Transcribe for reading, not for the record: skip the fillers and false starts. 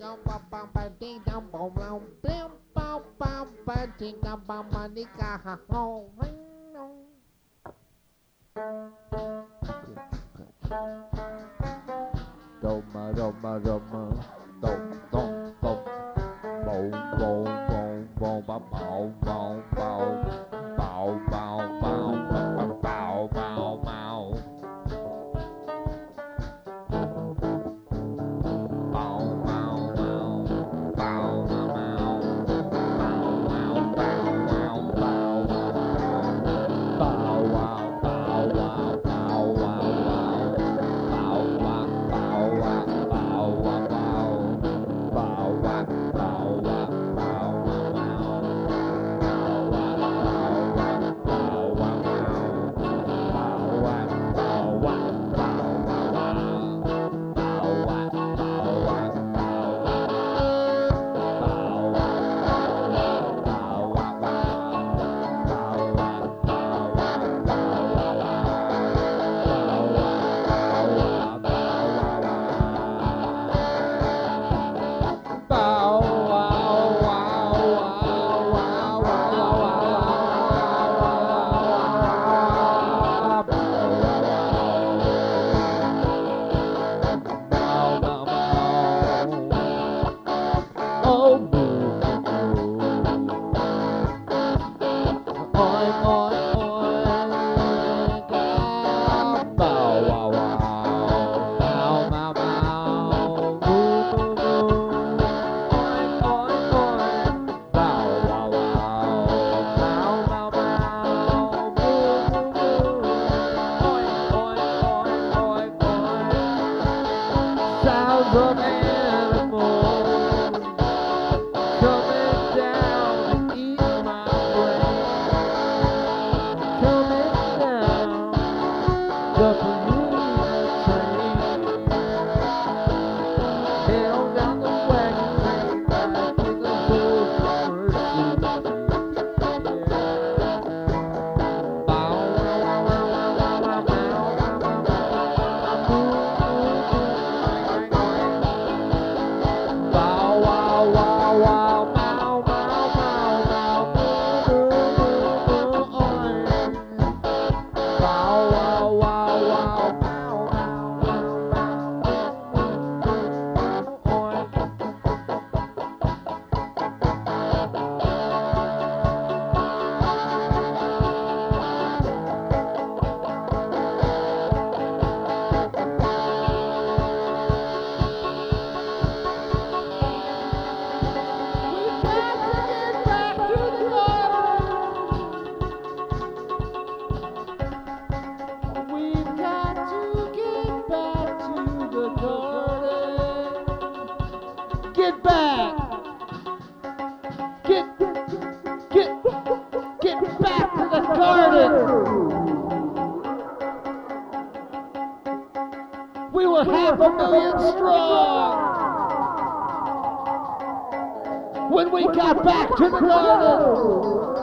Roma, Roma, Roma, dom, dom, dom, boom, boom, boom, boom, bow, bow, bow, bow, bow, bow, bow, bow, bow, bow. Sounds of animals coming down to eat my brain, coming down the polluted train, held down the wagon train back to the Get back! Get back to the garden! We were 500,000 strong when we got back to the garden!